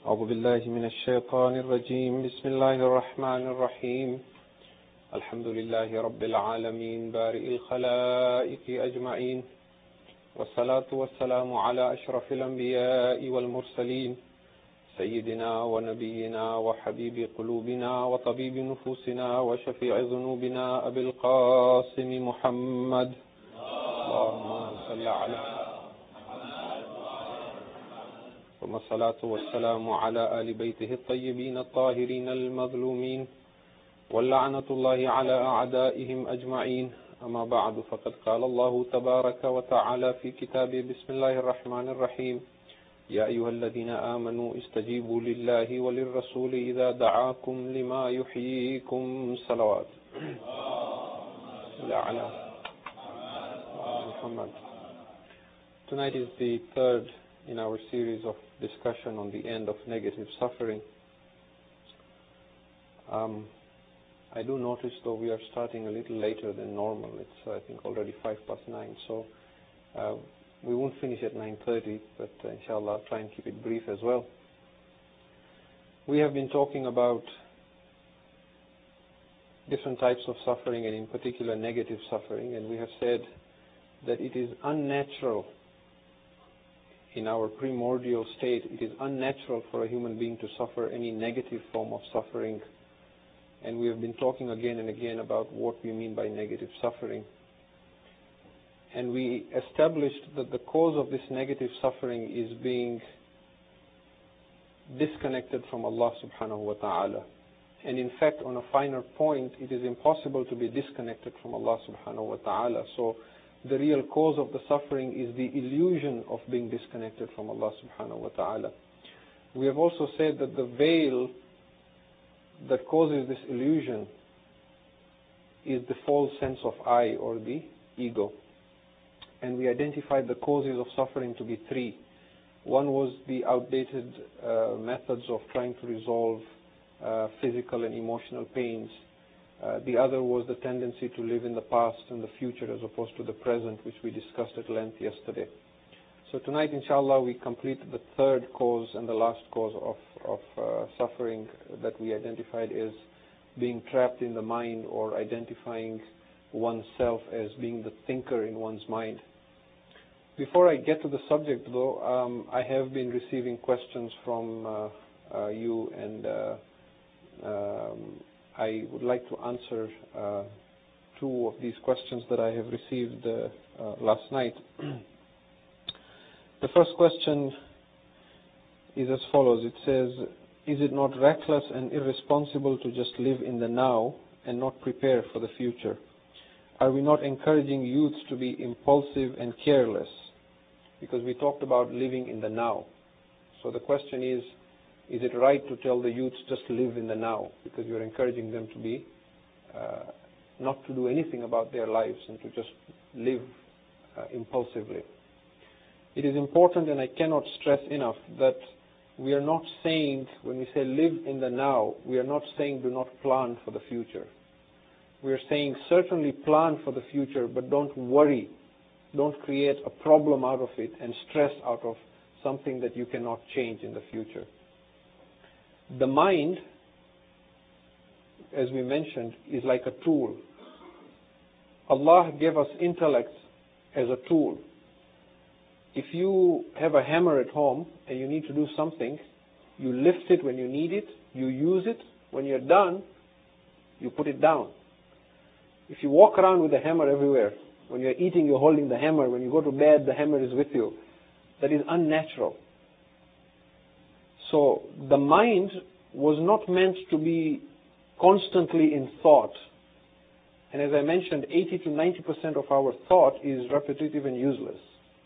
أعوذ بالله من الشيطان الرجيم. بسم الله الرحمن الرحيم. الحمد لله رب العالمين بارئ الخلائق أجمعين، والصلاة والسلام على أشرف الأنبياء والمرسلين سيدنا ونبينا وحبيب قلوبنا وطبيب نفوسنا وشفيع ذنوبنا أبي القاسم محمد. اللهم صل على ثم الصلاة والسلام على آل بيته الطيبين الطاهرين المظلومين، واللعنة الله على أعدائهم أجمعين. أما بعد، فقد قال الله تبارك وتعالى في كتابه: بسم الله الرحمن الرحيم. يا أيها الذين آمنوا استجيبوا لله وللرسول إذا دعاكم لما يحييكم. صلوات على محمد. Tonight is the third in our series of discussion on the end of negative suffering. I do notice, though, we are starting a little later than normal. It's, I think, already 9:05, so we won't finish at 9:30, but inshallah I'll try and keep it brief as well. We have been talking about different types of suffering, and in particular negative suffering, and we have said that it is unnatural in our primordial state. It is unnatural for a human being to suffer any negative form of suffering. And we have been talking again and again about what we mean by negative suffering. And we established that the cause of this negative suffering is being disconnected from Allah subhanahu wa ta'ala. And in fact, on a finer point, it is impossible to be disconnected from Allah subhanahu wa ta'ala. So the real cause of the suffering is the illusion of being disconnected from Allah subhanahu wa ta'ala. We have also said that the veil that causes this illusion is the false sense of I, or the ego. And we identified the causes of suffering to be three. One was the outdated methods of trying to resolve physical and emotional pains. The other was the tendency to live in the past and the future as opposed to the present, which we discussed at length yesterday. So tonight, inshallah, we complete the third cause and the last cause of suffering that we identified as being trapped in the mind, or identifying oneself as being the thinker in one's mind. Before I get to the subject, though, I have been receiving questions from you, and I would like to answer two of these questions that I have received last night. The first question is as follows. It says, is it not reckless and irresponsible to just live in the now and not prepare for the future? Are we not encouraging youths to be impulsive and careless? Because we talked about living in the now. So the question is it right to tell the youths just live in the now? Because you're encouraging them to be, not to do anything about their lives and to just live impulsively. It is important, and I cannot stress enough, that we are not saying, when we say live in the now, we are not saying do not plan for the future. We are saying certainly plan for the future, but don't worry. Don't create a problem out of it and stress out of something that you cannot change in the future. The mind, as we mentioned, is like a tool. Allah gave us intellect as a tool. If you have a hammer at home and you need to do something, you lift it when you need it, you use it. When you're done, you put it down. If you walk around with a hammer everywhere, when you're eating, you're holding the hammer. When you go to bed, the hammer is with you. That is unnatural. So the mind was not meant to be constantly in thought. And as I mentioned, 80 to 90% of our thought is repetitive and useless.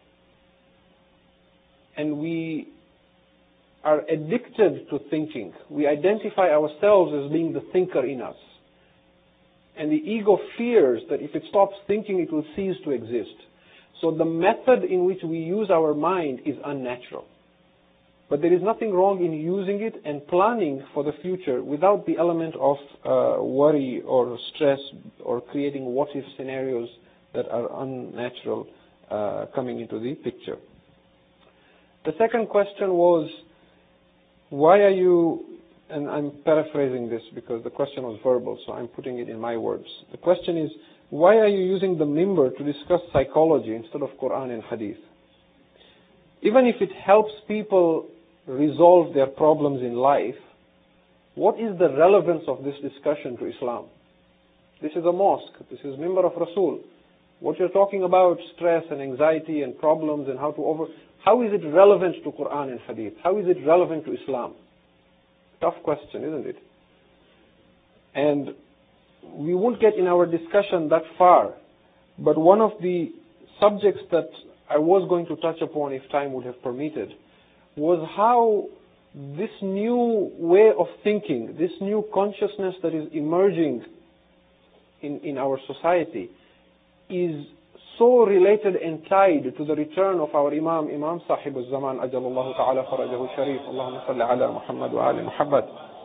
And we are addicted to thinking. We identify ourselves as being the thinker in us. And the ego fears that if it stops thinking, it will cease to exist. So the method in which we use our mind is unnatural. But there is nothing wrong in using it and planning for the future without the element of worry or stress or creating what-if scenarios that are unnatural coming into the picture. The second question was, why are you, and I'm paraphrasing this because the question was verbal, so I'm putting it in my words. The question is, why are you using the minbar to discuss psychology instead of Quran and Hadith? Even if it helps people resolve their problems in life, what is the relevance of this discussion to Islam? This is a mosque. This is minbar of Rasul. What you're talking about, stress and anxiety and problems and how is it relevant to Quran and Hadith? How is it relevant to Islam? Tough question, isn't it? And we won't get in our discussion that far, but one of the subjects that I was going to touch upon, if time would have permitted, was how this new way of thinking, this new consciousness that is emerging in our society is so related and tied to the return of our Imam Sahib al-Zaman, Ajalallahu ta'ala farajahu sharif, Allahumma salli ala Muhammad wa ali Muhammad.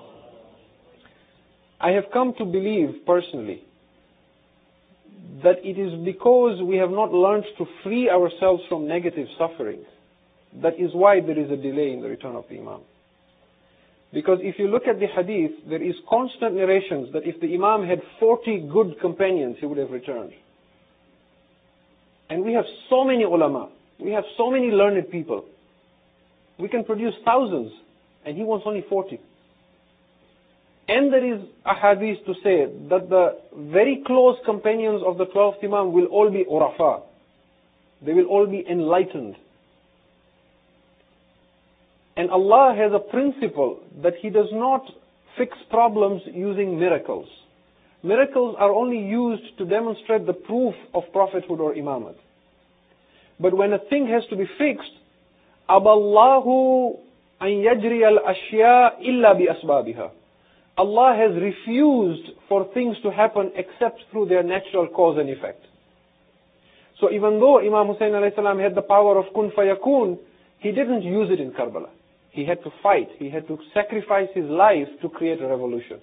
I have come to believe personally that it is because we have not learned to free ourselves from negative suffering. That is why there is a delay in the return of the Imam. Because if you look at the hadith, there is constant narrations that if the Imam had 40 good companions, he would have returned. And we have so many ulama, we have so many learned people. We can produce thousands, and he wants only 40. And there is a hadith to say that the very close companions of the 12th Imam will all be urafa. They will all be enlightened. And Allah has a principle that He does not fix problems using miracles. Miracles are only used to demonstrate the proof of prophethood or imamate. But when a thing has to be fixed, Aballahu an yajri al-ashya illa bi asbabiha. Allah has refused for things to happen except through their natural cause and effect. So even though Imam Hussein alayhi salam had the power of kun fayakun, he didn't use it in Karbala. He had to fight. He had to sacrifice his life to create a revolution.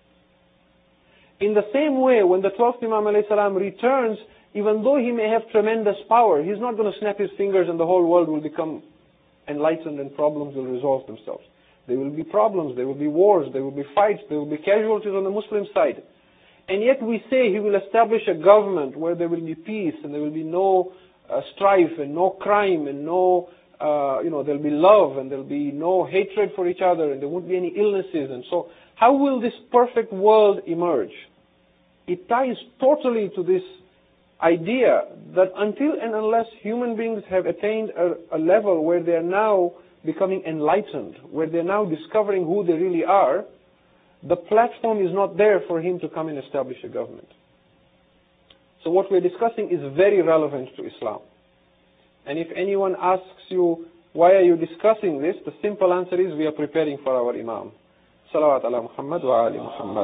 In the same way, when the 12th Imam alayhi salam returns, even though he may have tremendous power, he's not going to snap his fingers and the whole world will become enlightened and problems will resolve themselves. There will be problems, there will be wars, there will be fights, there will be casualties on the Muslim side. And yet we say he will establish a government where there will be peace and there will be no strife and no crime and no, there will be love and there will be no hatred for each other and there won't be any illnesses. And so how will this perfect world emerge? It ties totally to this idea that until and unless human beings have attained a level where they are now becoming enlightened, where they're now discovering who they really are, the platform is not there for him to come and establish a government. So what we're discussing is very relevant to Islam. And if anyone asks you, why are you discussing this? The simple answer is, we are preparing for our Imam. Salawat ala Muhammad wa ali Muhammad.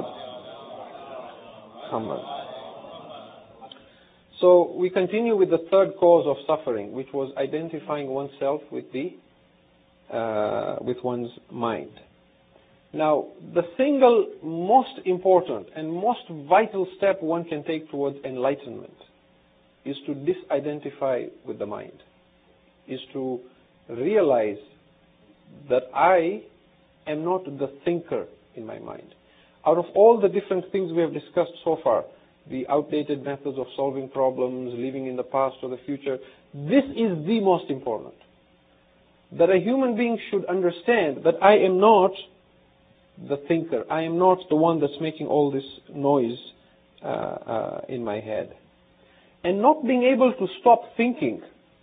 So we continue with the third cause of suffering, which was identifying oneself with one's mind. Now, the single most important and most vital step one can take towards enlightenment is to disidentify with the mind, is to realize that I am not the thinker in my mind. Out of all the different things we have discussed so far, the outdated methods of solving problems, living in the past or the future, this is the most important. That a human being should understand that I am not the thinker. I am not the one that's making all this noise in my head. And not being able to stop thinking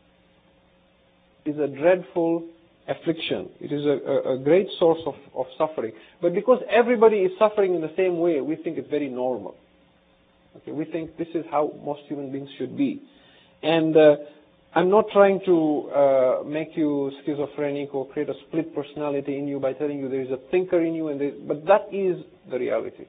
is a dreadful affliction. It is a great source of suffering. But because everybody is suffering in the same way, we think it's very normal. Okay, we think this is how most human beings should be. And I'm not trying to make you schizophrenic or create a split personality in you by telling you there is a thinker in you, but that is the reality.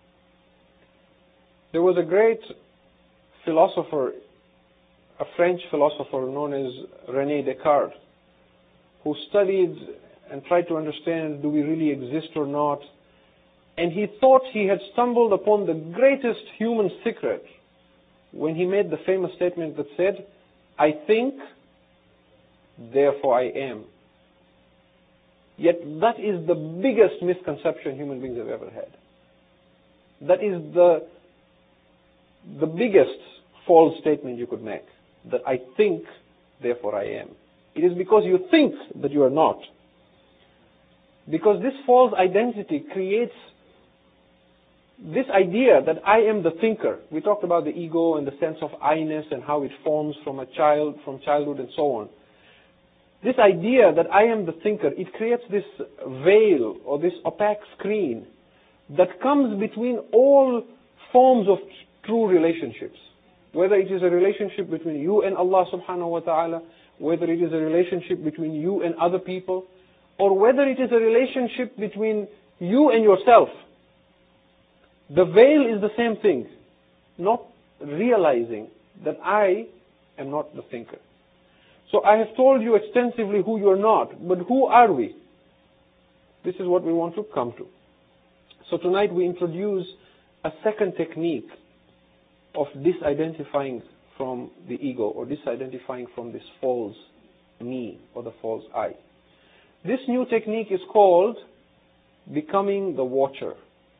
There was a great philosopher, a French philosopher known as René Descartes, who studied and tried to understand, do we really exist or not? And he thought he had stumbled upon the greatest human secret when he made the famous statement that said, I think, therefore I am. Yet that is the biggest misconception human beings have ever had. That is the biggest false statement you could make. That I think, therefore I am. It is because you think that you are not. Because this false identity creates this idea that I am the thinker. We talked about the ego and the sense of I-ness and how it forms from childhood and so on. This idea that I am the thinker, it creates this veil or this opaque screen that comes between all forms of true relationships. Whether it is a relationship between you and Allah subhanahu wa ta'ala, whether it is a relationship between you and other people, or whether it is a relationship between you and yourself. The veil is the same thing. Not realizing that I am not the thinker. So I have told you extensively who you are not, but who are we? This is what we want to come to. So tonight we introduce a second technique of disidentifying from the ego, or disidentifying from this false me or the false I. This new technique is called becoming the watcher,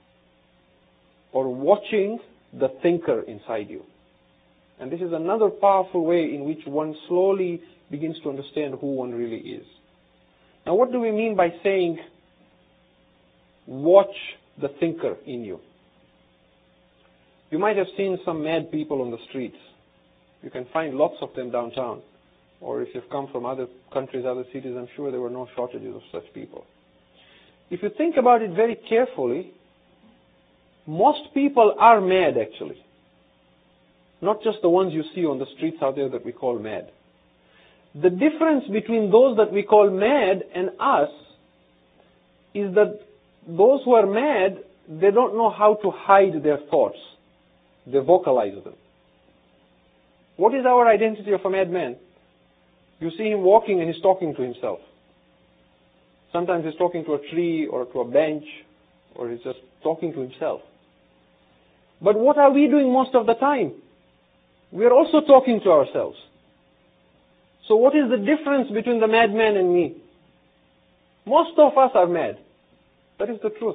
or watching the thinker inside you. And this is another powerful way in which one slowly begins to understand who one really is. Now, what do we mean by saying, watch the thinker in you? You might have seen some mad people on the streets. You can find lots of them downtown. Or if you've come from other countries, other cities, I'm sure there were no shortages of such people. If you think about it very carefully, most people are mad actually. Not just the ones you see on the streets out there that we call mad. The difference between those that we call mad and us is that those who are mad, they don't know how to hide their thoughts. They vocalize them. What is our identity of a madman? You see him walking and he's talking to himself. Sometimes he's talking to a tree or to a bench, or he's just talking to himself. But what are we doing most of the time? We are also talking to ourselves. So what is the difference between the madman and me? Most of us are mad. That is the truth.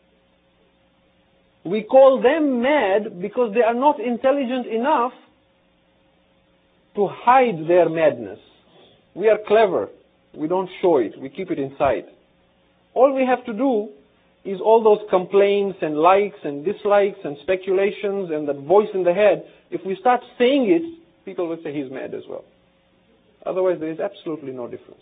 We call them mad because they are not intelligent enough to hide their madness. We are clever. We don't show it. We keep it inside. All we have to do is all those complaints and likes and dislikes and speculations and that voice in the head. If we start saying it, people will say he's mad as well. Otherwise, there is absolutely no difference.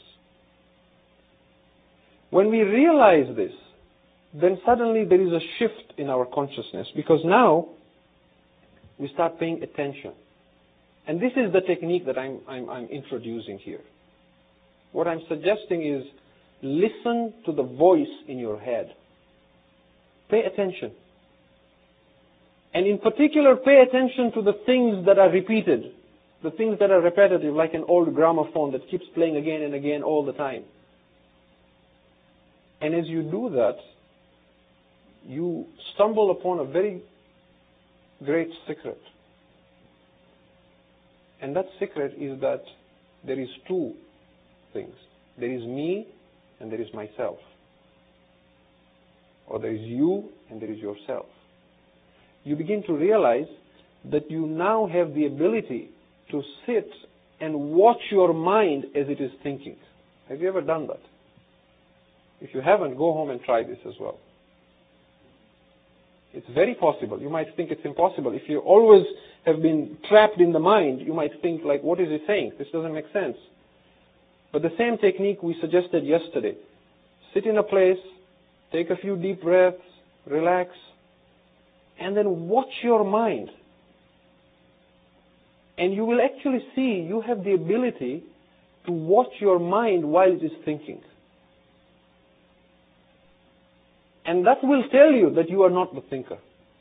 When we realize this, then suddenly there is a shift in our consciousness, because now we start paying attention. And this is the technique that I'm introducing here. What I'm suggesting is listen to the voice in your head. Pay attention. And in particular, pay attention to the things that are repeated, the things that are repetitive, like an old gramophone that keeps playing again and again all the time. And as you do that, you stumble upon a very great secret. And that secret is that there is two things. There is me and there is myself. Or there is you and there is yourself. You begin to realize that you now have the ability to sit and watch your mind as it is thinking. Have you ever done that? If you haven't, go home and try this as well. It's very possible. You might think it's impossible. If you always have been trapped in the mind, you might think like, what is he saying? This doesn't make sense. But the same technique we suggested yesterday. Sit in a place, take a few deep breaths, relax, and then watch your mind. And you will actually see you have the ability to watch your mind while it is thinking. And that will tell you that you are not the thinker.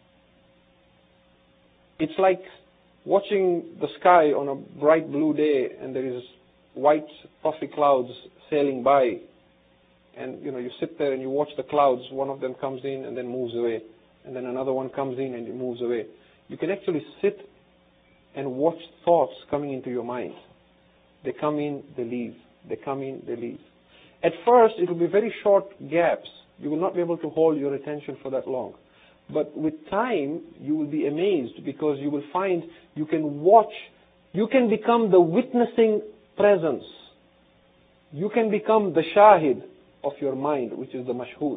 It's like watching the sky on a bright blue day and there is white puffy clouds sailing by. And you sit there and you watch the clouds. One of them comes in and then moves away. And then another one comes in and it moves away. You can actually sit and watch thoughts coming into your mind. They come in, they leave. They come in, they leave. At first, it will be very short gaps. You will not be able to hold your attention for that long. But with time, you will be amazed because you will find you can watch, you can become the witnessing presence. You can become the shahid of your mind, which is the mashhud.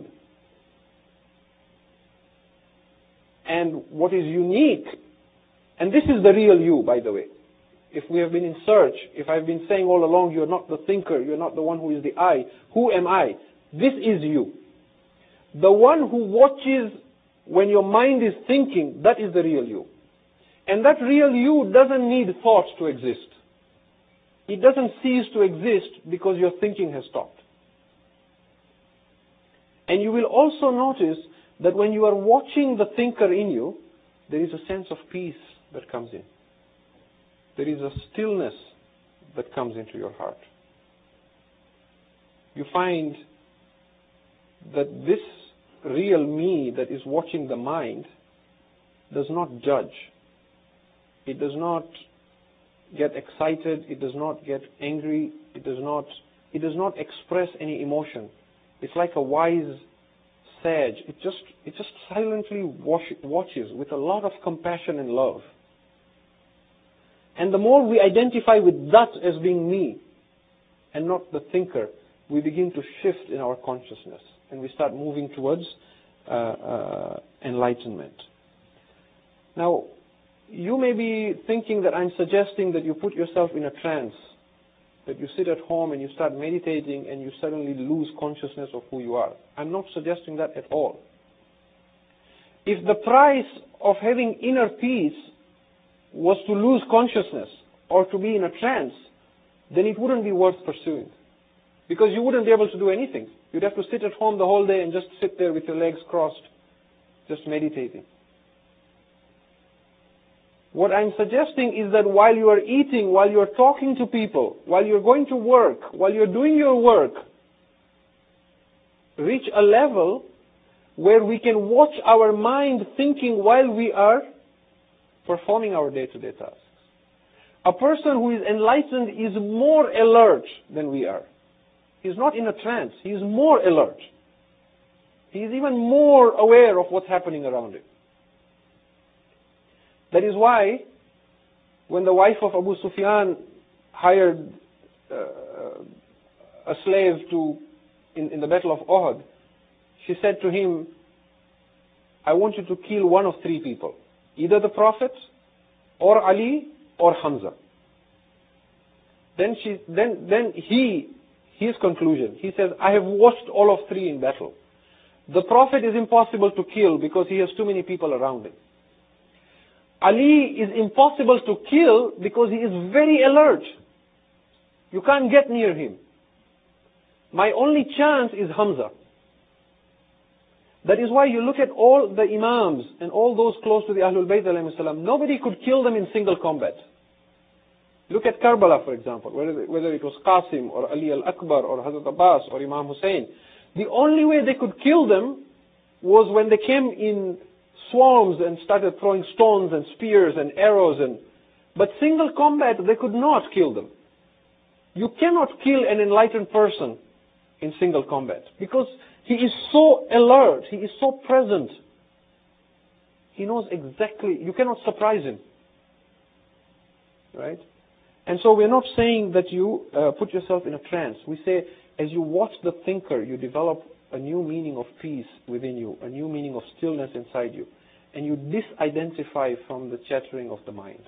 And what is unique, and this is the real you, by the way. If we have been in search, if I've been saying all along, you're not the thinker, you're not the one who is the I, who am I? This is you. The one who watches when your mind is thinking, that is the real you. And that real you doesn't need thought to exist. It doesn't cease to exist because your thinking has stopped. And you will also notice that when you are watching the thinker in you, there is a sense of peace that comes in. There is a stillness that comes into your heart. You find that this real me that is watching the mind does not judge. It does not get excited. It does not get angry. It does not express any emotion. It's like a wise sage. It just silently watches with a lot of compassion and love. And the more we identify with that as being me and not the thinker, we begin to shift in our consciousness and we start moving towards enlightenment. Now, you may be thinking that I'm suggesting that you put yourself in a trance, that you sit at home and you start meditating and you suddenly lose consciousness of who you are. I'm not suggesting that at all. If the price of having inner peace was to lose consciousness or to be in a trance, then it wouldn't be worth pursuing. Because you wouldn't be able to do anything. You'd have to sit at home the whole day and just sit there with your legs crossed, just meditating. What I'm suggesting is that while you are eating, while you are talking to people, while you're going to work, while you're doing your work, reach a level where we can watch our mind thinking while we are performing our day-to-day tasks. A person who is enlightened is more alert than we are. He's not in a trance. He is more alert. He is even more aware of what's happening around him. That is why when the wife of Abu Sufyan hired a slave in the Battle of Uhud, she said to him, I want you to kill one of three people. Either the Prophet, or Ali, or Hamza. Then his conclusion, he says, I have watched all of three in battle. The Prophet is impossible to kill because he has too many people around him. Ali is impossible to kill because he is very alert. You can't get near him. My only chance is Hamza. That is why you look at all the Imams and all those close to the Ahlul Bayt alayhi salam, nobody could kill them in single combat. Look at Karbala, for example, whether it was Qasim or Ali al-Akbar or Hazrat Abbas or Imam Hussein. The only way they could kill them was when they came in swarms and started throwing stones and spears and arrows. But single combat, they could not kill them. You cannot kill an enlightened person in single combat because he is so alert, he is so present. He knows exactly, you cannot surprise him. Right? And so we're not saying that you put yourself in a trance. We say as you watch the thinker, you develop a new meaning of peace within you, a new meaning of stillness inside you. And you disidentify from the chattering of the mind.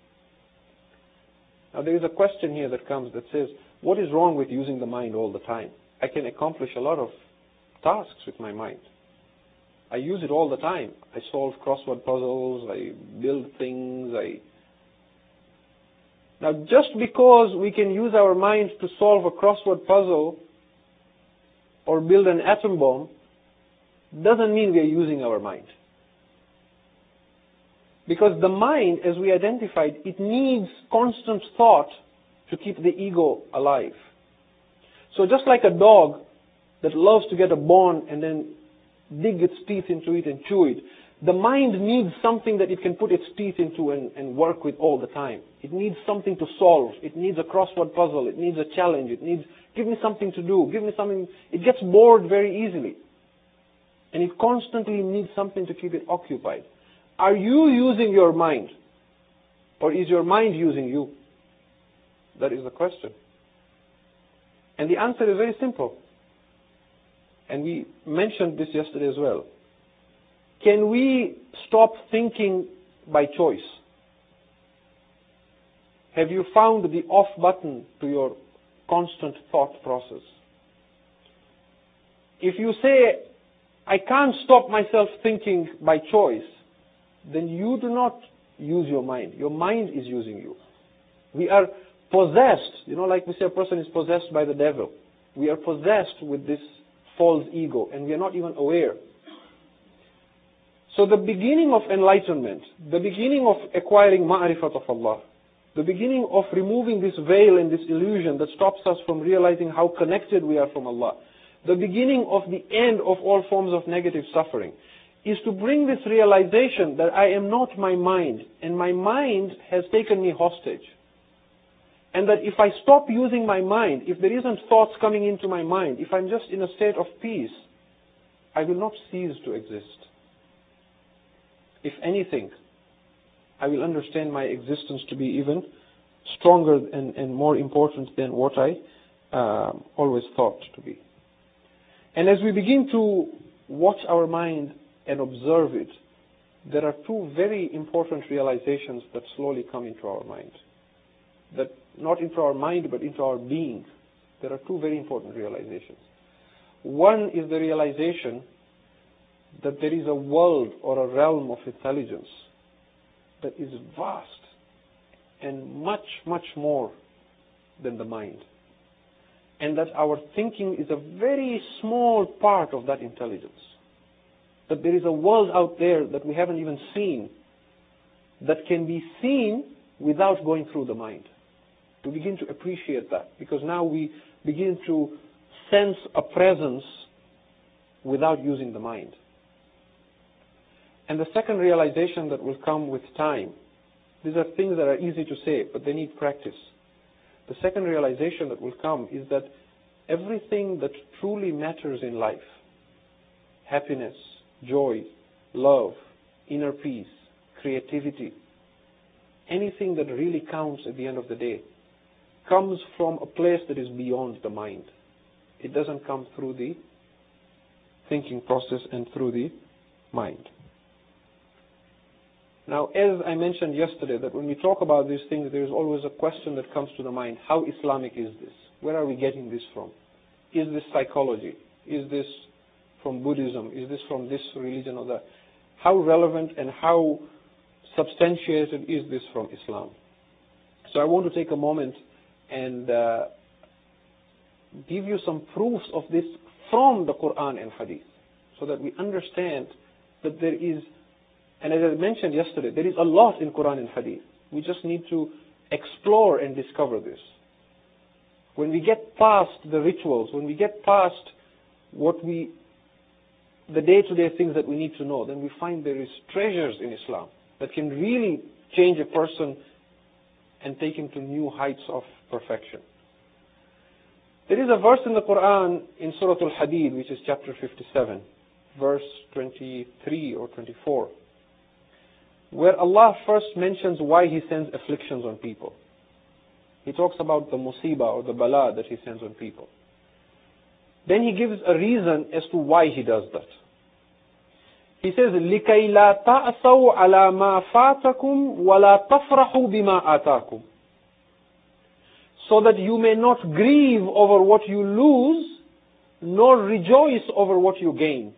Now there is a question here that comes that says, what is wrong with using the mind all the time? I can accomplish a lot of tasks with my mind. I use it all the time. I solve crossword puzzles, I build things, Now just because we can use our mind to solve a crossword puzzle or build an atom bomb, doesn't mean we are using our mind. Because the mind, as we identified, it needs constant thought to keep the ego alive. So just like a dog that loves to get a bone and then dig its teeth into it and chew it, The mind needs something that it can put its teeth into and work with all the time. It needs something to solve. It needs a crossword puzzle. It needs a challenge. It needs, give me something to do. Give me something. It gets bored very easily. And it constantly needs something to keep it occupied. Are you using your mind? Or is your mind using you? That is the question. And the answer is very simple. And we mentioned this yesterday as well. Can we stop thinking by choice? Have you found the off button to your constant thought process? If you say, I can't stop myself thinking by choice, then you do not use your mind. Your mind is using you. We are possessed. You know, like we say, a person is possessed by the devil. We are possessed with this false ego, and we are not even aware. So the beginning of enlightenment, the beginning of acquiring ma'rifat of Allah, the beginning of removing this veil and this illusion that stops us from realizing how connected we are from Allah, the beginning of the end of all forms of negative suffering, is to bring this realization that I am not my mind, and my mind has taken me hostage. And that if I stop using my mind, if there isn't thoughts coming into my mind, if I'm just in a state of peace, I will not cease to exist. If anything, I will understand my existence to be even stronger and more important than what I always thought to be. And as we begin to watch our mind and observe it, there are two very important realizations that slowly come into our mind. That not into our mind, but into our being. There are two very important realizations. One is the realization that there is a world or a realm of intelligence that is vast and much, much more than the mind. And that our thinking is a very small part of that intelligence. That there is a world out there that we haven't even seen, that can be seen without going through the mind. To begin to appreciate that, because now we begin to sense a presence without using the mind. And the second realization that will come with time, these are things that are easy to say, but they need practice. The second realization that will come is that everything that truly matters in life, happiness, joy, love, inner peace, creativity, anything that really counts at the end of the day, comes from a place that is beyond the mind. It doesn't come through the thinking process and through the mind. Now, as I mentioned yesterday, that when we talk about these things, there is always a question that comes to the mind. How Islamic is this? Where are we getting this from? Is this psychology? Is this from Buddhism? Is this from this religion or that? How relevant and how substantiated is this from Islam? So I want to take a moment and give you some proofs of this from the Quran and Hadith, so that we understand that there is, and as I mentioned yesterday, there is a lot in Quran and Hadith. We just need to explore and discover this. When we get past the rituals, when we get past the day-to-day things that we need to know, then we find there is treasures in Islam that can really change a person and take him to new heights of perfection. There is a verse in the Quran in Surah Al-Hadid, which is chapter 57, verse 23 or 24, where Allah first mentions why He sends afflictions on people. He talks about the musibah or the bala that He sends on people. Then He gives a reason as to why He does that. He says, لِكَيْ لَا تَأْسَوْا عَلَى مَا فَاتَكُمْ وَلَا تَفْرَحُوا بِمَا آتَاكُمْ, so that you may not grieve over what you lose, nor rejoice over what you gain.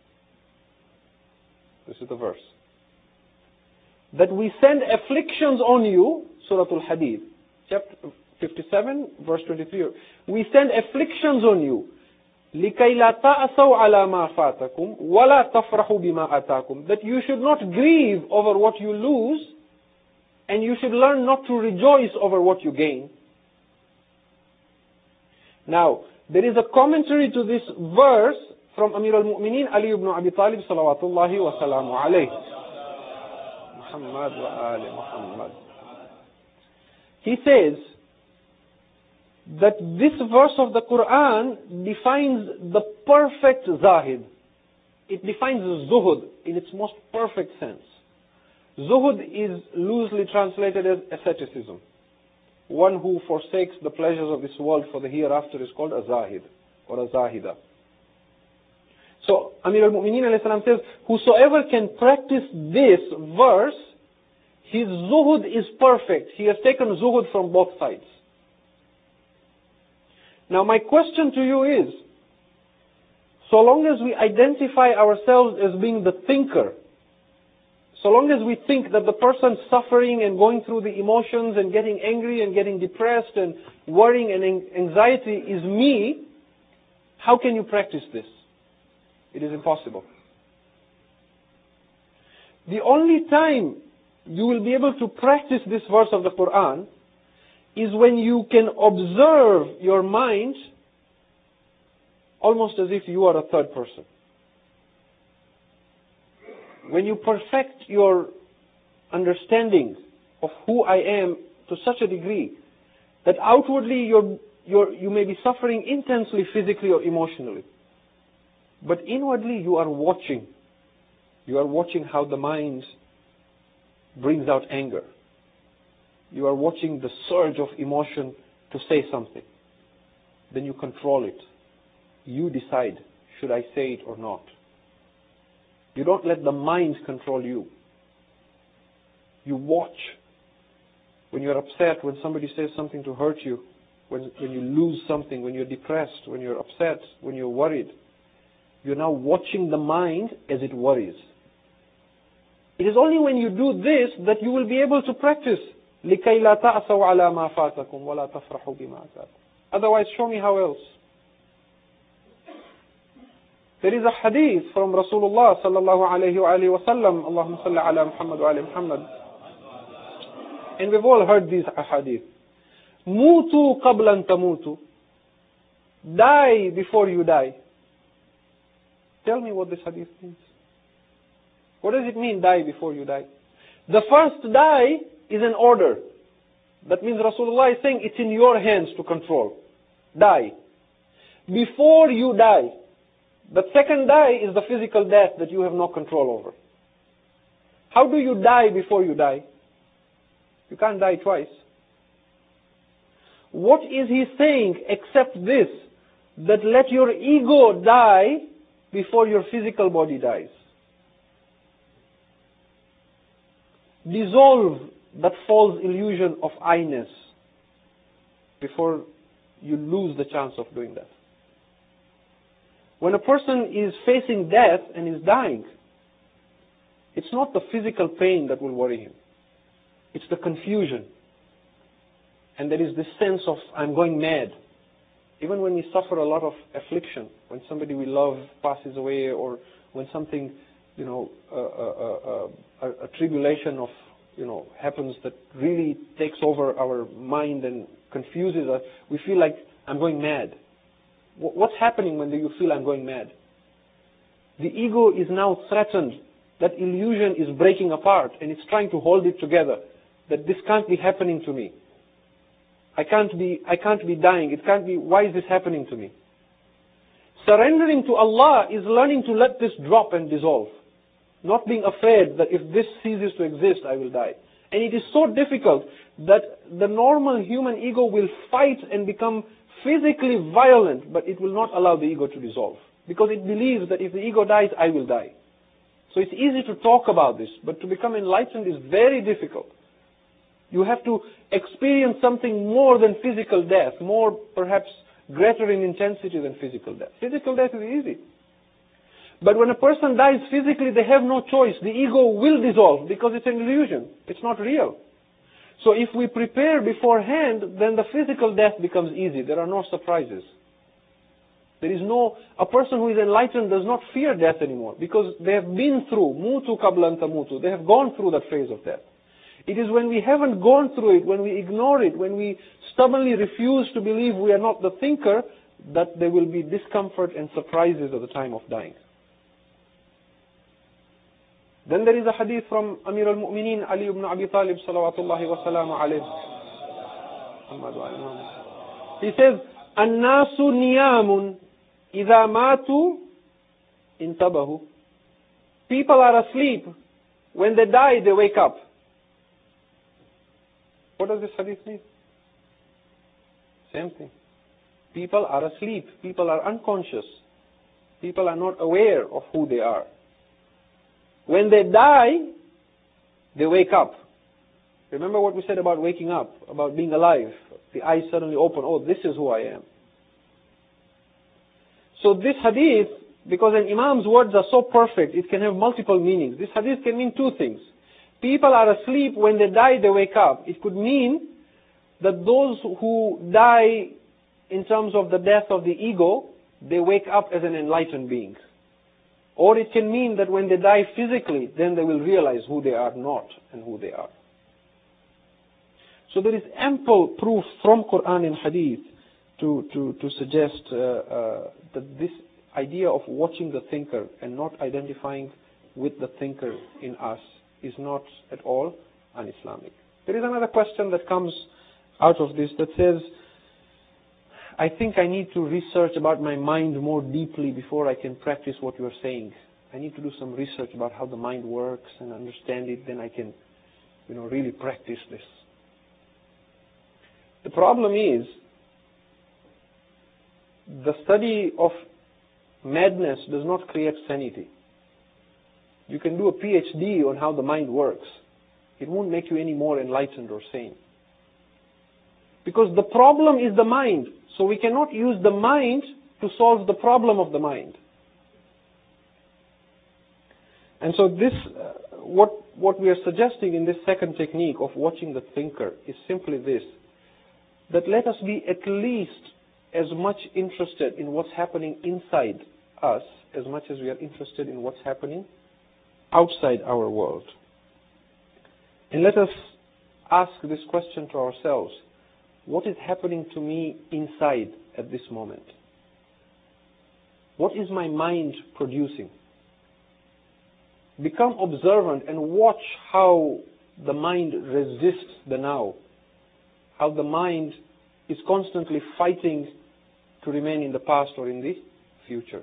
This is the verse. That we send afflictions on you, Surah Al-Hadid, chapter 57, verse 23. We send afflictions on you, لِكَيْ لَا تَأْسَوْا عَلَى مَا فَاتَكُمْ وَلَا تَفْرَحُوا بِمَا آتَاكُمْ, that you should not grieve over what you lose, and you should learn not to rejoice over what you gain. Now, there is a commentary to this verse from Amir al-Mu'mineen Ali ibn Abi Talib salawatullahi wa salamu alayhi. Muhammad wa ali Muhammad. He says that this verse of the Quran defines the perfect zahid. It defines zuhud in its most perfect sense. Zuhud is loosely translated as asceticism. One who forsakes the pleasures of this world for the hereafter is called a zahid or a zahida. So Amir al-Mu'mineen alayhi salam says, whosoever can practice this verse, his zuhud is perfect. He has taken zuhud from both sides. Now my question to you is, so long as we identify ourselves as being the thinker, so long as we think that the person suffering and going through the emotions and getting angry and getting depressed and worrying and anxiety is me, how can you practice this? It is impossible. The only time you will be able to practice this verse of the Quran is when you can observe your mind almost as if you are a third person. When you perfect your understanding of who I am to such a degree that outwardly you may be suffering intensely physically or emotionally, but inwardly you are watching. You are watching how the mind brings out anger. You are watching the surge of emotion to say something. Then you control it. You decide, should I say it or not? You don't let the mind control you. You watch. When you're upset, when somebody says something to hurt you, when you lose something, when you're depressed, when you're upset, when you're worried, you're now watching the mind as it worries. It is only when you do this that you will be able to practice. لِكَيْ لَا تَعْسَوْا عَلَى مَا فَاتَكُمْ وَلَا تَفْرَحُوا بِمَا أَتَاكُمْ. Otherwise, show me how else. There is a hadith from Rasulullah sallallahu alayhi wa sallam, Allahumma salli ala Muhammad wa ala Muhammad. And we've all heard these hadith. Mutu qablan tamutu. Die before you die. Tell me what this hadith means. What does it mean, die before you die? The first die is an order. That means Rasulullah is saying it's in your hands to control. Die. Before you die. The second die is the physical death that you have no control over. How do you die before you die? You can't die twice. What is he saying except this? That let your ego die before your physical body dies. Dissolve that false illusion of I-ness before you lose the chance of doing that. When a person is facing death and is dying, it's not the physical pain that will worry him. It's the confusion. And there is this sense of, I'm going mad. Even when we suffer a lot of affliction, when somebody we love passes away, or when something, a tribulation of, happens that really takes over our mind and confuses us, we feel like, I'm going mad. What's happening when you feel I'm going mad? The ego is now threatened. That illusion is breaking apart and it's trying to hold it together. That this can't be happening to me. I can't be dying. It can't be, why is this happening to me? Surrendering to Allah is learning to let this drop and dissolve. Not being afraid that if this ceases to exist, I will die. And it is so difficult that the normal human ego will fight and become physically violent, but it will not allow the ego to dissolve. Because it believes that if the ego dies, I will die. So it's easy to talk about this, but to become enlightened is very difficult. You have to experience something more than physical death, more perhaps greater in intensity than physical death. Physical death is easy. But when a person dies physically, they have no choice. The ego will dissolve because it's an illusion. It's not real. So if we prepare beforehand, then the physical death becomes easy. There are no surprises. A person who is enlightened does not fear death anymore because they have been through, mutu qablan tamutu. They have gone through that phase of death. It is when we haven't gone through it, when we ignore it, when we stubbornly refuse to believe we are not the thinker, that there will be discomfort and surprises at the time of dying. Then there is a hadith from Amir al-Mu'mineen Ali ibn Abi Talib salawatullahi wa salamu alayhi. He says, الناس نيام إذا ماتوا انتبهوا. People are asleep. When they die, they wake up. What does this hadith mean? Same thing. People are asleep. People are unconscious. People are not aware of who they are. When they die, they wake up. Remember what we said about waking up, about being alive. The eyes suddenly open. Oh, this is who I am. So this hadith, because an imam's words are so perfect, it can have multiple meanings. This hadith can mean two things. People are asleep. When they die, they wake up. It could mean that those who die in terms of the death of the ego, they wake up as an enlightened being. Or it can mean that when they die physically, then they will realize who they are not and who they are. So there is ample proof from Quran and Hadith to suggest that this idea of watching the thinker and not identifying with the thinker in us is not at all un-Islamic. There is another question that comes out of this that says, I think I need to research about my mind more deeply before I can practice what you are saying. I need to do some research about how the mind works and understand it, then I can, really practice this. The problem is, the study of madness does not create sanity. You can do a PhD on how the mind works. It won't make you any more enlightened or sane. Because the problem is the mind. So we cannot use the mind to solve the problem of the mind. And so this, what we are suggesting in this second technique of watching the thinker is simply this, that let us be at least as much interested in what's happening inside us as much as we are interested in what's happening outside our world. And let us ask this question to ourselves. What is happening to me inside at this moment? What is my mind producing? Become observant and watch how the mind resists the now. How the mind is constantly fighting to remain in the past or in the future.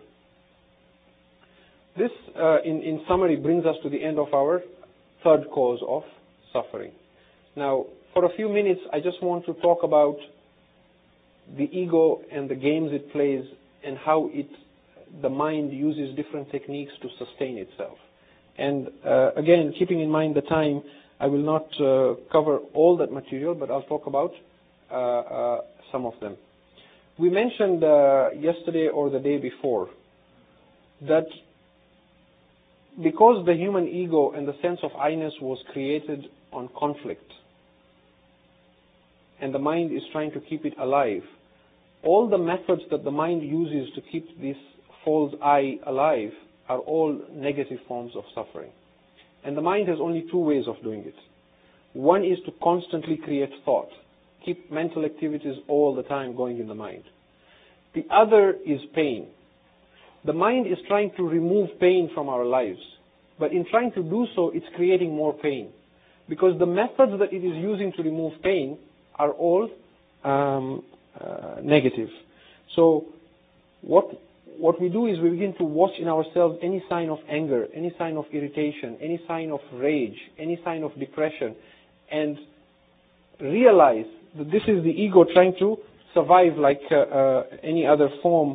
This, in summary, brings us to the end of our third cause of suffering. Now, for a few minutes, I just want to talk about the ego and the games it plays and how the mind uses different techniques to sustain itself. And again, keeping in mind the time, I will not cover all that material, but I'll talk about some of them. We mentioned yesterday or the day before that because the human ego and the sense of I-ness was created on conflict, and the mind is trying to keep it alive, all the methods that the mind uses to keep this false I alive are all negative forms of suffering. And the mind has only two ways of doing it. One is to constantly create thought, keep mental activities all the time going in the mind. The other is pain. The mind is trying to remove pain from our lives, but in trying to do so, it's creating more pain. Because the methods that it is using to remove pain are all negative. So what we do is we begin to watch in ourselves any sign of anger, any sign of irritation, any sign of rage, any sign of depression, and realize that this is the ego trying to survive like any other form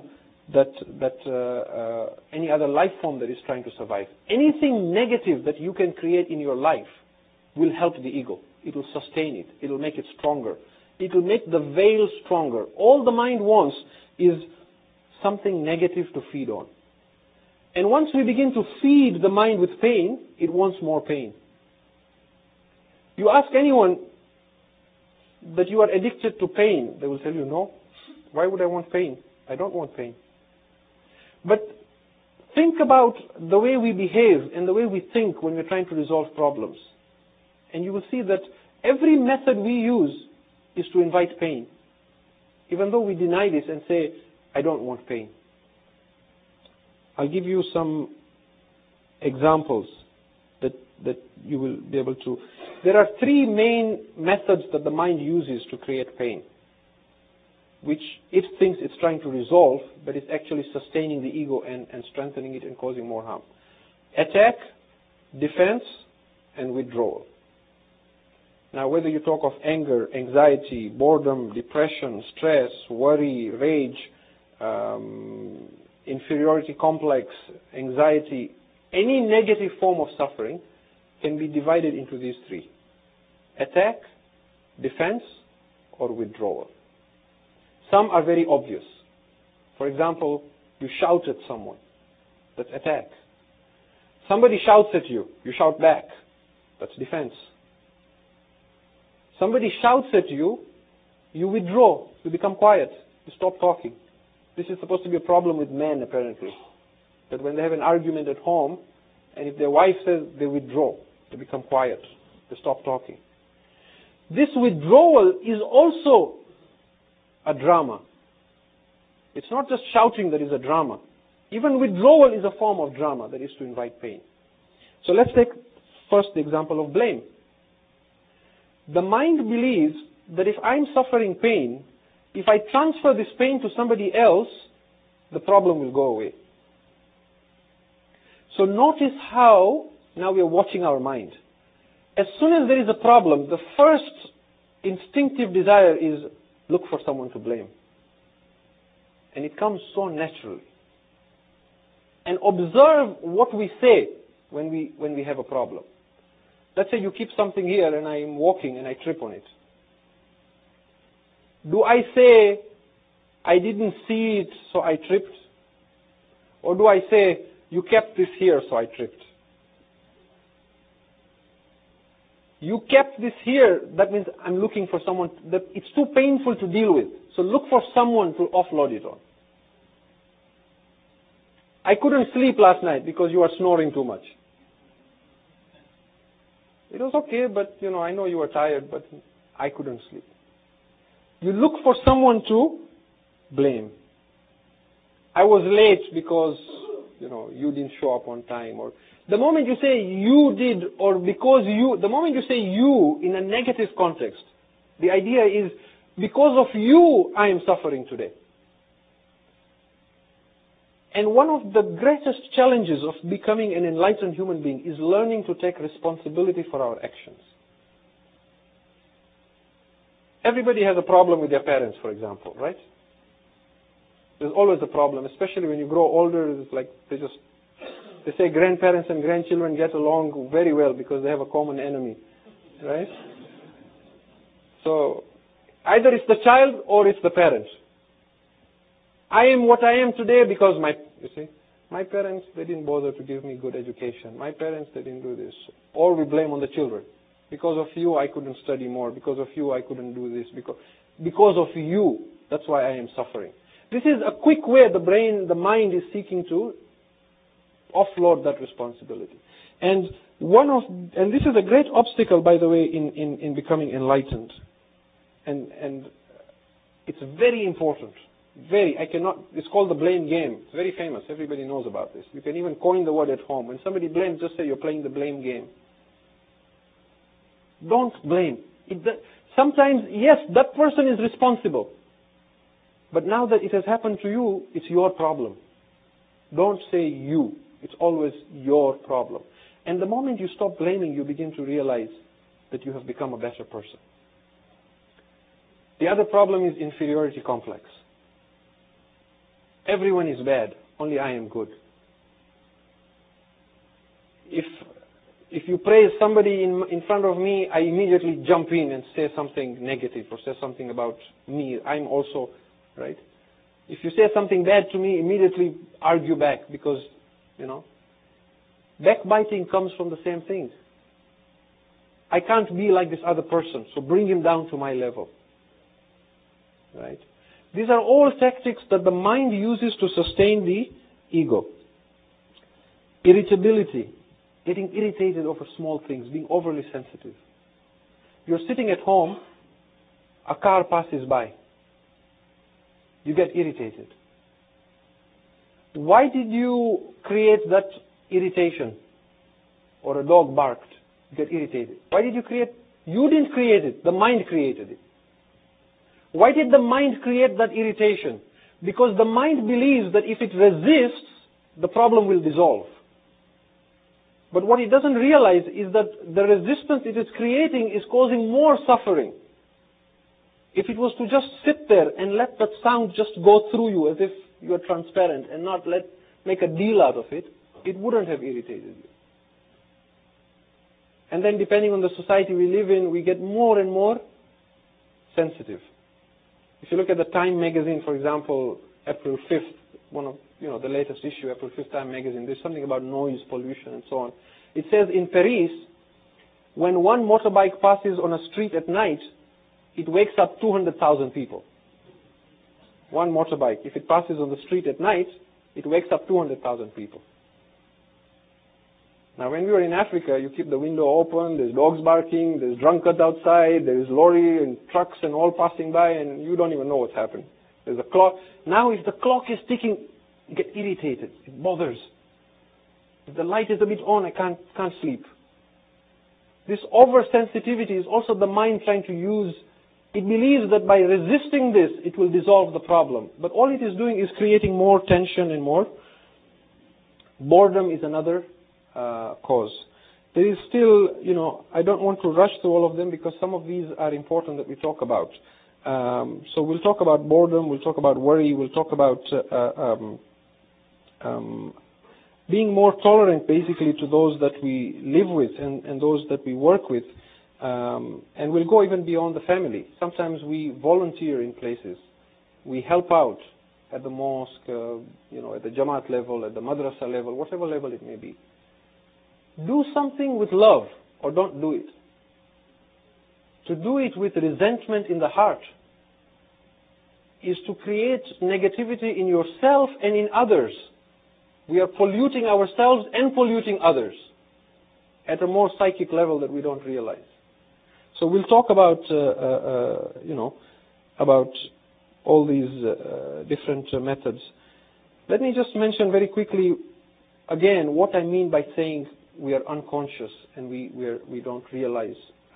any other life form that is trying to survive. Anything negative that you can create in your life will help the ego. It will sustain it. It will make it stronger. It will make the veil stronger. All the mind wants is something negative to feed on. And once we begin to feed the mind with pain, it wants more pain. You ask anyone that you are addicted to pain, they will tell you, no. Why would I want pain? I don't want pain. But think about the way we behave and the way we think when we're trying to resolve problems. And you will see that every method we use is to invite pain. Even though we deny this and say, I don't want pain. I'll give you some examples that you will be able to. There are three main methods that the mind uses to create pain, which it thinks it's trying to resolve, but it's actually sustaining the ego and strengthening it and causing more harm. Attack, defense, and withdrawal. Now, whether you talk of anger, anxiety, boredom, depression, stress, worry, rage, inferiority complex, anxiety, any negative form of suffering can be divided into these three: attack, defense, or withdrawal. Some are very obvious. For example, you shout at someone. That's attack. Somebody shouts at you. You shout back. That's defense. Somebody shouts at you. You withdraw. You become quiet. You stop talking. This is supposed to be a problem with men, apparently. That when they have an argument at home, and if their wife says, they withdraw. They become quiet. They stop talking. This withdrawal is also a drama. It's not just shouting that is a drama. Even withdrawal is a form of drama that is to invite pain. So let's take first the example of blame. The mind believes that if I'm suffering pain, if I transfer this pain to somebody else, the problem will go away. So notice how now we are watching our mind. As soon as there is a problem, the first instinctive desire is look for someone to blame. And it comes so naturally. And observe what we say when we have a problem. Let's say you keep something here and I am walking and I trip on it. Do I say, I didn't see it, so I tripped? Or do I say, you kept this here, so I tripped? You kept this here, that means I'm looking for someone, that it's too painful to deal with. So look for someone to offload it on. I couldn't sleep last night because you were snoring too much. It was okay, but I know you were tired, but I couldn't sleep. You look for someone to blame. I was late because, you didn't show up on time. Or the moment you say you did, or because you, the moment you say you in a negative context, the idea is because of you I am suffering today. And one of the greatest challenges of becoming an enlightened human being is learning to take responsibility for our actions. Everybody has a problem with their parents, for example, right? There's always a problem, especially when you grow older. It's like they say grandparents and grandchildren get along very well because they have a common enemy, right? So either it's the child or it's the parent. I am what I am today because my parents, they didn't bother to give me good education. My parents, they didn't do this. Or we blame on the children. Because of you, I couldn't study more. Because of you, I couldn't do this. Because of you, that's why I am suffering. This is a quick way the mind is seeking to offload that responsibility. And this is a great obstacle, by the way, in becoming enlightened. And it's very important. It's called the blame game. It's very famous. Everybody knows about this. You can even coin the word at home. When somebody blames, just say you're playing the blame game. Don't blame. Sometimes, yes, that person is responsible. But now that it has happened to you, it's your problem. Don't say you. It's always your problem. And the moment you stop blaming, you begin to realize that you have become a better person. The other problem is inferiority complex. Everyone is bad, only I am good. If you praise somebody in front of me, I immediately jump in and say something negative or say something about me. I'm also, right? If you say something bad to me, immediately argue back because, backbiting comes from the same thing. I can't be like this other person, so bring him down to my level. Right? These are all tactics that the mind uses to sustain the ego. Irritability. Getting irritated over small things, being overly sensitive. You're sitting at home, a car passes by. You get irritated. Why did you create that irritation? Or a dog barked, you get irritated. Why did you create? You didn't create it, the mind created it. Why did the mind create that irritation? Because the mind believes that if it resists, the problem will dissolve. But what it doesn't realize is that the resistance it is creating is causing more suffering. If it was to just sit there and let that sound just go through you as if you are transparent and not make a deal out of it, it wouldn't have irritated you. And then depending on the society we live in, we get more and more sensitive. If you look at the Time magazine, for example, April 5th, one of the latest issue, April 5th Time magazine, there's something about noise pollution and so on. It says in Paris, when one motorbike passes on a street at night, it wakes up 200,000 people. One motorbike, if it passes on the street at night, it wakes up 200,000 people. Now, when we were in Africa, you keep the window open, there's dogs barking, there's drunkards outside, there's lorry and trucks and all passing by, and you don't even know what's happened. There's a clock. Now, if the clock is ticking, you get irritated. It bothers. If the light is a bit on, I can't sleep. This oversensitivity is also the mind trying to use. It believes that by resisting this, it will dissolve the problem. But all it is doing is creating more tension and more. Boredom is another cause. There is still, I don't want to rush through all of them because some of these are important that we talk about. So we'll talk about boredom, we'll talk about worry, we'll talk about being more tolerant basically to those that we live with and those that we work with. And we'll go even beyond the family. Sometimes we volunteer in places. We help out at the mosque, at the Jamaat level, at the madrasa level, whatever level it may be. Do something with love or don't do it. To do it with resentment in the heart is to create negativity in yourself and in others. We are polluting ourselves and polluting others at a more psychic level that we don't realize. So we'll talk about, about all these different methods. Let me just mention very quickly, again, what I mean by saying we are unconscious and we don't realize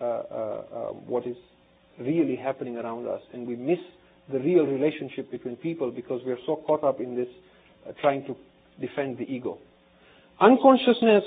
what is really happening around us, and we miss the real relationship between people because we are so caught up in this trying to defend the ego. Unconsciousness,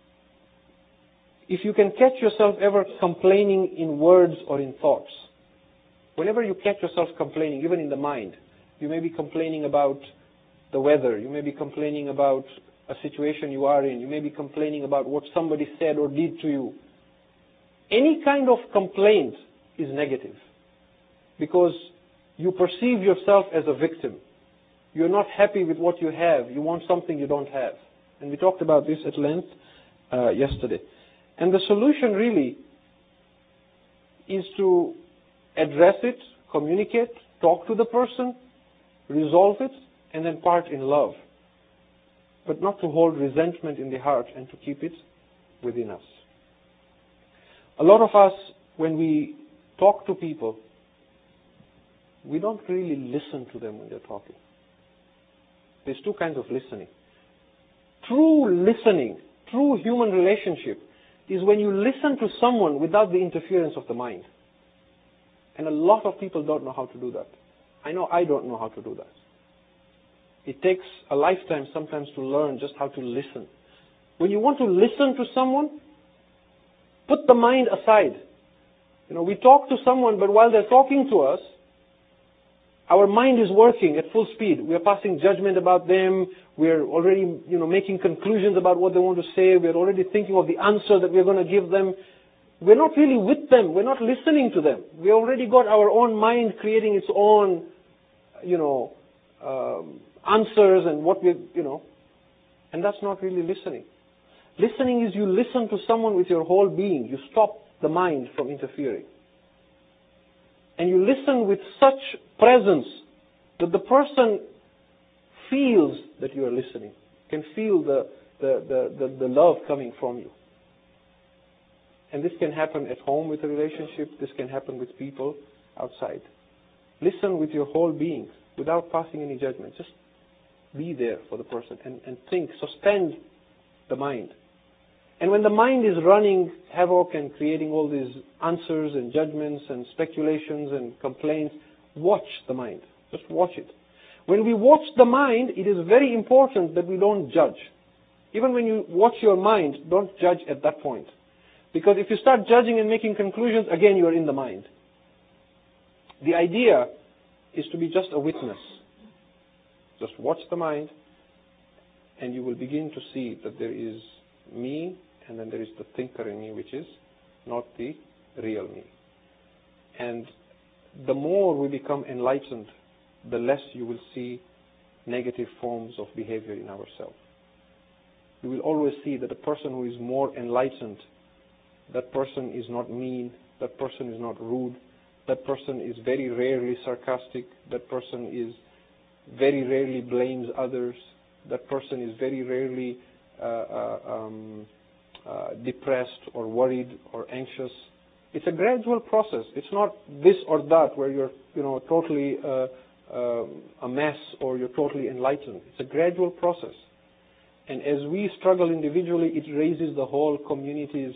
if you can catch yourself ever complaining in words or in thoughts, whenever you catch yourself complaining, even in the mind, you may be complaining about the weather, you may be complaining about a situation you are in, you may be complaining about what somebody said or did to you. Any kind of complaint is negative because you perceive yourself as a victim. You're not happy with what you have. You want something you don't have. And we talked about this at length yesterday. And the solution really is to address it, communicate, talk to the person, resolve it, and then part in love. But not to hold resentment in the heart and to keep it within us. A lot of us, when we talk to people, we don't really listen to them when they're talking. There's two kinds of listening. True listening, true human relationship, is when you listen to someone without the interference of the mind. And a lot of people don't know how to do that. I know I don't know how to do that. It takes a lifetime sometimes to learn just how to listen. When you want to listen to someone, put the mind aside. We talk to someone, but while they're talking to us, our mind is working at full speed. We are passing judgment about them. We are already, making conclusions about what they want to say. We are already thinking of the answer that we are going to give them. We're not really with them. We're not listening to them. We already got our own mind creating its own, answers and what we, and that's not really listening. Listening is you listen to someone with your whole being. You stop the mind from interfering. And you listen with such presence that the person feels that you are listening, can feel the love coming from you. And this can happen at home with a relationship. This can happen with people outside. Listen with your whole being without passing any judgment. Just be there for the person and think, suspend the mind. And when the mind is running havoc and creating all these answers and judgments and speculations and complaints, watch the mind. Just watch it. When we watch the mind, it is very important that we don't judge. Even when you watch your mind, don't judge at that point. Because if you start judging and making conclusions, again you are in the mind. The idea is to be just a witness. Just watch the mind, and you will begin to see that there is me, and then there is the thinker in me, which is not the real me. And the more we become enlightened, the less you will see negative forms of behavior in ourselves. You will always see that a person who is more enlightened, that person is not mean, that person is not rude, that person is very rarely sarcastic, that person is very rarely blames others, that person is very rarely depressed or worried or anxious. It's a gradual process. It's not this or that where you're totally a mess or you're totally enlightened. It's a gradual process. And as we struggle individually, it raises the whole community's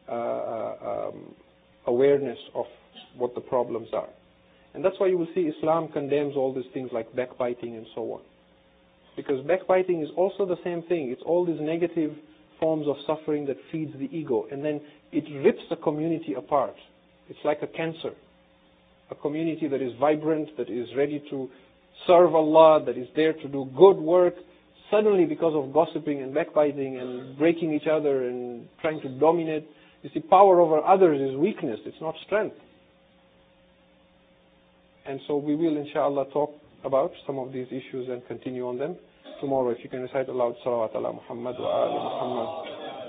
awareness of what the problems are. And that's why you will see Islam condemns all these things like backbiting and so on. Because backbiting is also the same thing. It's all these negative forms of suffering that feeds the ego. And then it rips the community apart. It's like a cancer. A community that is vibrant, that is ready to serve Allah, that is there to do good work, suddenly because of gossiping and backbiting and breaking each other and trying to dominate. You see, power over others is weakness. It's not strength. And so we will, inshallah, talk about some of these issues and continue on them tomorrow. If you can recite aloud, Salawat ala Muhammad wa ali Muhammad.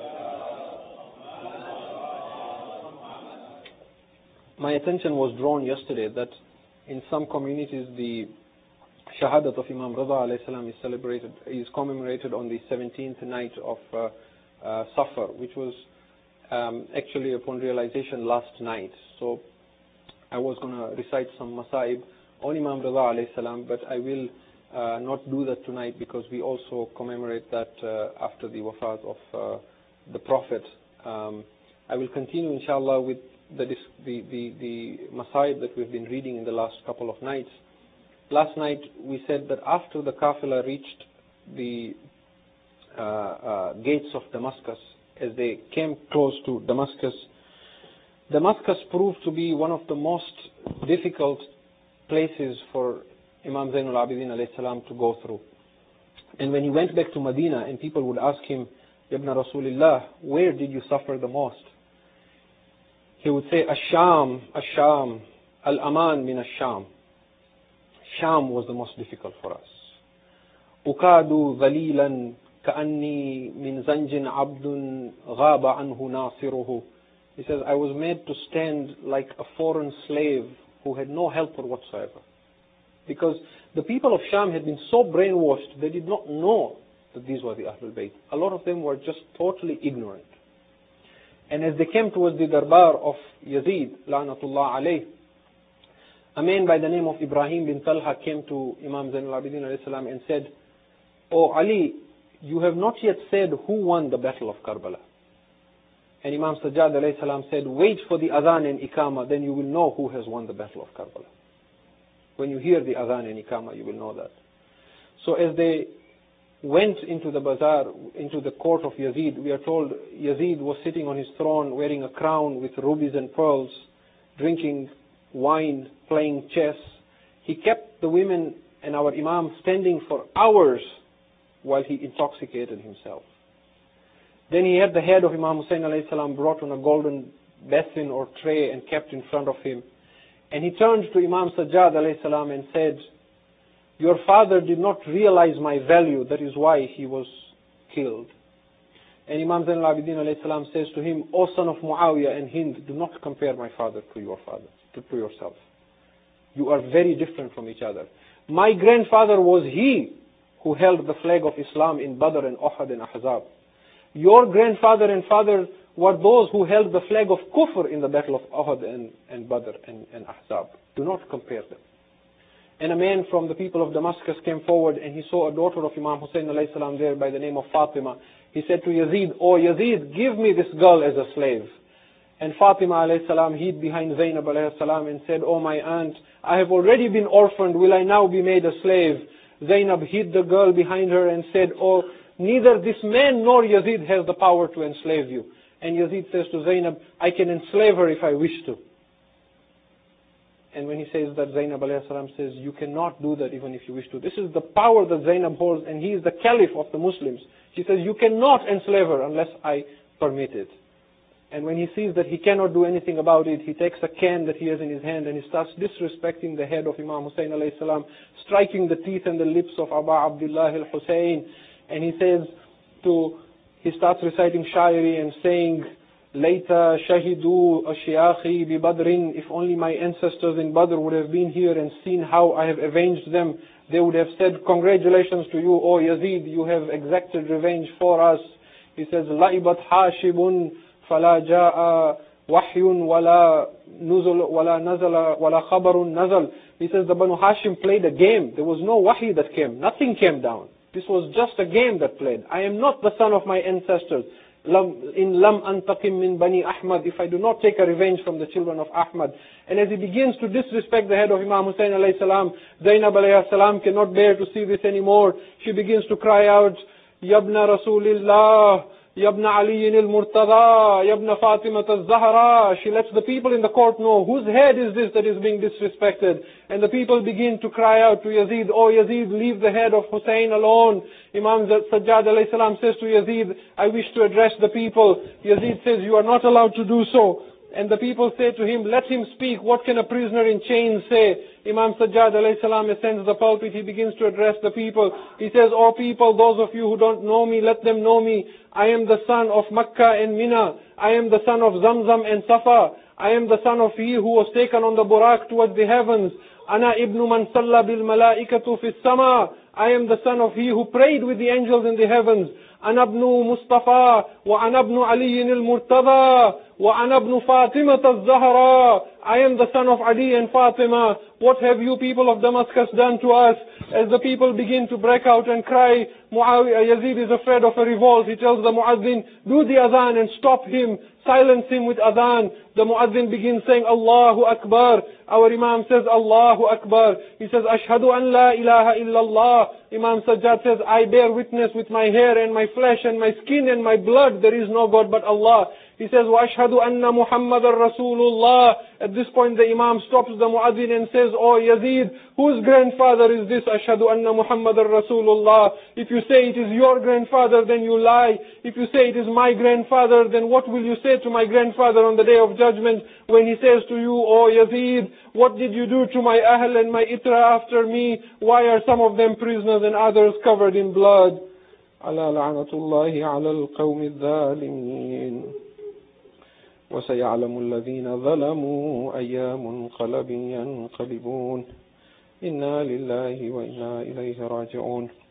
My attention was drawn yesterday that in some communities the Shahadat of Imam Rida alayhi salam is commemorated on the 17th night of Safar, which was actually upon realization last night. So I was going to recite some masaib on Imam Rida alayhi salam, but I will not do that tonight because we also commemorate that after the wafat of the Prophet. I will continue, inshallah, with the masaib that we've been reading in the last couple of nights. Last night we said that after the Qafila reached the gates of Damascus, as they came close to Damascus proved to be one of the most difficult places for Imam Zainul Abidin alayhi salam to go through. And when he went back to Medina and people would ask him, Ibn Rasulullah, where did you suffer the most? He would say, Ash-Sham, Ash-Sham, Al-Aman min Ash-Sham. Sham was the most difficult for us. Ukadu dhalilan ka'anni min zanjin abdun ghaba anhu nasiruhu. He says, I was made to stand like a foreign slave who had no helper whatsoever. Because the people of Sham had been so brainwashed, they did not know that these were the Ahlul Bayt. A lot of them were just totally ignorant. And as they came towards the darbar of Yazid, la'natullah alayh, a man by the name of Ibrahim bin Talha came to Imam Zainul Abidin alayhi salam and said, "Oh Ali, you have not yet said who won the battle of Karbala." And Imam Sajjad alayhi salam said, "Wait for the adhan and ikama, then you will know who has won the battle of Karbala." When you hear the adhan and ikama, you will know that. So as they went into the bazaar, into the court of Yazid, we are told Yazid was sitting on his throne wearing a crown with rubies and pearls, drinking wine, playing chess. He kept the women and our Imam standing for hours while he intoxicated himself. Then he had the head of Imam Hussein alayhi salam brought on a golden basin or tray and kept in front of him. And he turned to Imam Sajjad alayhi salam and said, "Your father did not realize my value, that is why he was killed." And Imam Zainul Abidin alayhi salam says to him, "O son of Muawiyah and Hind, do not compare my father to your father, to yourself. You are very different from each other. My grandfather was he who held the flag of Islam in Badr and Uhud and Ahzab. Your grandfather and father were those who held the flag of Kufr in the battle of Uhud and Badr and Ahzab. Do not compare them." And a man from the people of Damascus came forward and he saw a daughter of Imam Hussein alayhi salam there by the name of Fatima. He said to Yazid, "Oh Yazid, give me this girl as a slave." And Fatima alayhi salam hid behind Zainab alayhi salam and said, "Oh my aunt, I have already been orphaned, will I now be made a slave?" Zainab hid the girl behind her and said, "Oh, neither this man nor Yazid has the power to enslave you." And Yazid says to Zainab, "I can enslave her if I wish to." And when he says that, Zainab alayhi salam says, "You cannot do that even if you wish to." This is the power that Zainab holds, and he is the caliph of the Muslims. She says, "You cannot enslave her unless I permit it." And when he sees that he cannot do anything about it, he takes a can that he has in his hand and he starts disrespecting the head of Imam Hussein alayhi salam, striking the teeth and the lips of Abu Abdullah al-Hussein. And he starts reciting Shairi and saying, "Layta shahidu ashiyakhi bi Badrin." If only my ancestors in Badr would have been here and seen how I have avenged them, they would have said, "Congratulations to you, O Yazid, you have exacted revenge for us." He says, "Laibat hashibun فلا جاء وحي ولا نزل ولا نزل ولا خبر نزل." He says the Banu Hashim played a game. There was no wahi that came. Nothing came down. This was just a game that played. I am not the son of my ancestors. In lam antaqim min bani Ahmad. If I do not take a revenge from the children of Ahmad. And as he begins to disrespect the head of Imam Hussein alayhi salam, Zainab alayhi salam cannot bear to see this anymore. She begins to cry out, "Yabna Rasulillah, Yabna Ali al-Murtada, Yabna Fatima al-Zahra." She lets the people in the court know, whose head is this that is being disrespected? And the people begin to cry out to Yazid, "Oh Yazid, leave the head of Hussein alone." Imam Sajjad alayhi salam says to Yazid, "I wish to address the people." Yazid says, "You are not allowed to do so." And the people say to him, "Let him speak. What can a prisoner in chains say?" Imam Sajjad alayhi salam ascends the pulpit. He begins to address the people. He says, "O people, those of you who don't know me, let them know me. I am the son of Makkah and Mina. I am the son of Zamzam and Safa. I am the son of he who was taken on the Burak towards the heavens. Ana ibnu man salla bil malaikatu fis sama. I am the son of he who prayed with the angels in the heavens. Ana ibnu Mustafa wa ana ibnu Ali al-Murtada wa ana ibnu Fatima al-Zahra." I am the son of Ali and Fatima. What have you people of Damascus done to us? As the people begin to break out and cry, Yazid is afraid of a revolt. He tells the Muazzin, "Do the adhan and stop him. Silence him with adhan." The Muazzin begins saying, "Allahu Akbar." Our Imam says, "Allahu Akbar." He says, "Ashhadu an la ilaha illallah." Imam Sajjad says, "I bear witness with my hair and my flesh and my skin and my blood, there is no God but Allah." He says, "Wa ashhadu anna Muhammadan Rasulullah." At this point the Imam stops the Muazzin and says, "Oh Yazid, whose grandfather is this? Ashhadu anna Muhammadan Rasulullah." If you say it is your grandfather, then you lie. If you say it is my grandfather, then what will you say to my grandfather on the day of judgment when he says to you, "Oh Yazid, what did you do to my Ahl and my Itra after me? Why are some of them prisoners and others covered in blood?" Ala la'natullahi ala al-qawmi al-zalimin. وسيعلم الذين ظلموا أي منقلب ينقلبون إنا لله وإنا إليه راجعون